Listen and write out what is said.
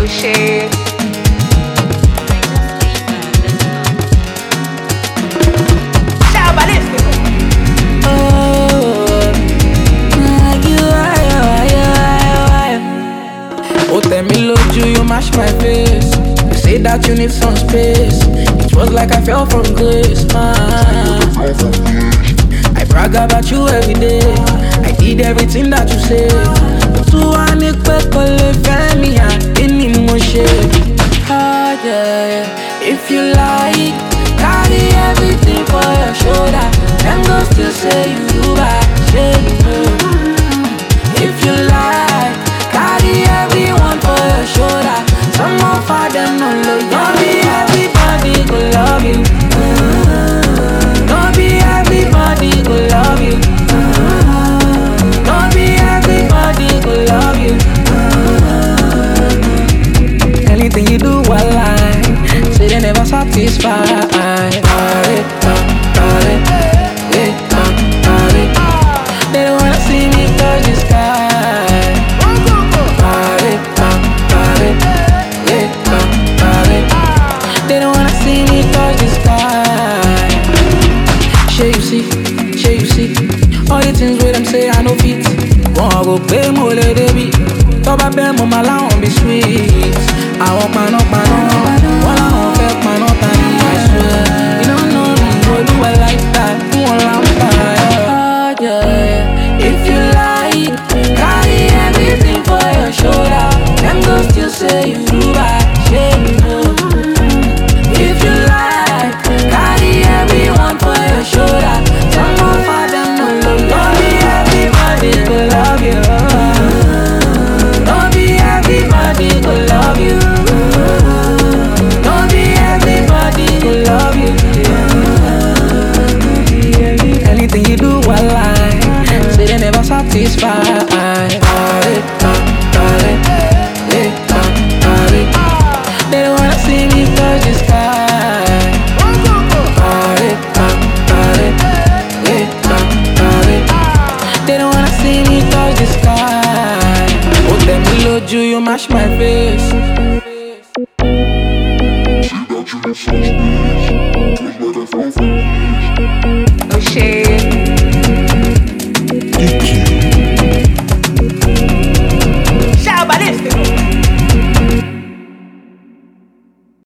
shit. Oh, tell me, Lord, you mash my face. You say that you need some space. It was like I fell from grace. I brag about you every day. I did everything that you said. To an me in emotion. Ah, yeah. If you like, carry everything for your shoulder. Them go still say you do bad. If you like, carry everyone for your shoulder. Some more for them no love you. Don't be everybody go love you. Don't be everybody go love you. Don't be everybody go love you. Anything you do, I like. Say they never satisfy. They don't wanna see me touch the sky. They don't wanna see me touch the sky. Shey you see, all the things where them say I no fit. Won't go pay more baby. Top up them on my lawn be sweet. I want my no, all I want fake my no tiny. I swear, you don't know me, go do I like that. You want lamp, yeah. If you like, carry everything for your shoulder. Them go still say you do bad. If you like, carry everyone for your shoulder. Some more for them no love. Don't be everybody go love you. Don't be everybody go love you. Don't be everybody go love you. Anything you do, I like. Say they never satisfy. They don't wanna see me touch the sky. They don't wanna see me touch the sky. Oh, tell me, Lord, you mash my